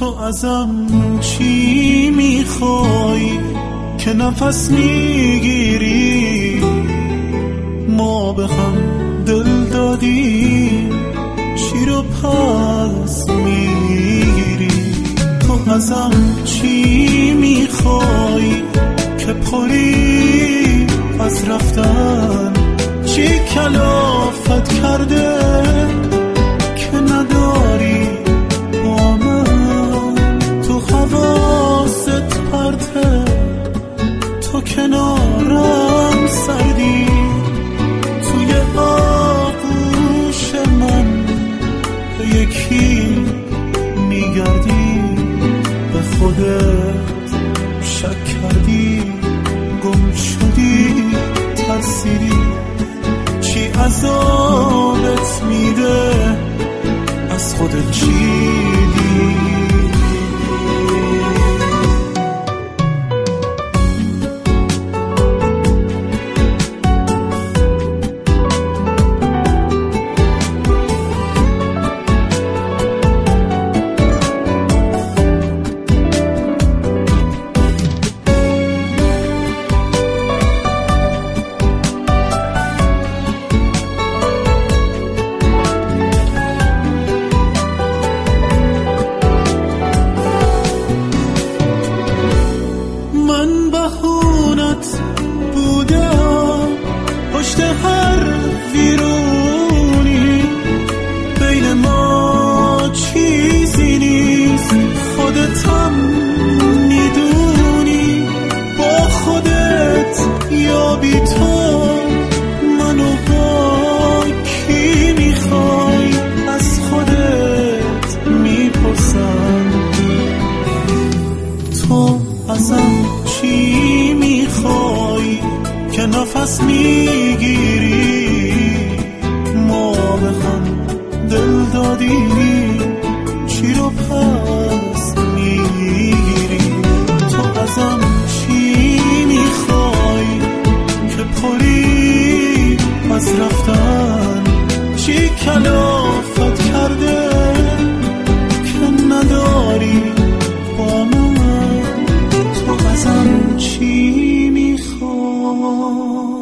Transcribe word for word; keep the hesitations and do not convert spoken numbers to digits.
تو ازم چی میخوای که نفس میگیری؟ ما به هم دل دادیم، چی رو پس میگیری؟ تو ازم چی میخوای که پری از رفتن؟ چی کلافت کرده که نداری با من؟ تو حواست پرته، تو کنارم سردی، توی آغوش من به یکی میگردی. به خودت شک کردی، گم شدی، ترسیدی. چی عذابت میده؟ از خودت چیدی؟ پشت هر ویرونی بین ما چیزی نیست، خودتم میدونی. با خودت یا بی تو منو با کی میخوای؟ از خودت میپرسم تو ازم چی میخوای که نفس میگیری؟ ما به هم دل دادیم، چی رو پس میگیری؟ تو ازم چی میخوای که پری از رفتن؟ چی کلافت کرده که نداری با من؟ تو ازم چی میخوای؟